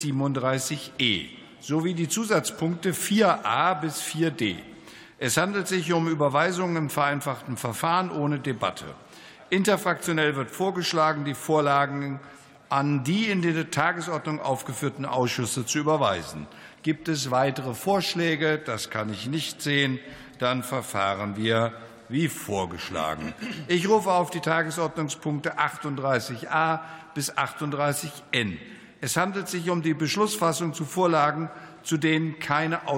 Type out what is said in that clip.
37e sowie die Zusatzpunkte 4a bis 4d. Es handelt sich um Überweisungen im vereinfachten Verfahren ohne Debatte. Interfraktionell wird vorgeschlagen, die Vorlagen an die in der Tagesordnung aufgeführten Ausschüsse zu überweisen. Gibt es weitere Vorschläge? Das kann ich nicht sehen. Dann verfahren wir wie vorgeschlagen. Ich rufe auf die Tagesordnungspunkte 38a bis 38n. Es handelt sich um die Beschlussfassung zu Vorlagen, zu denen keine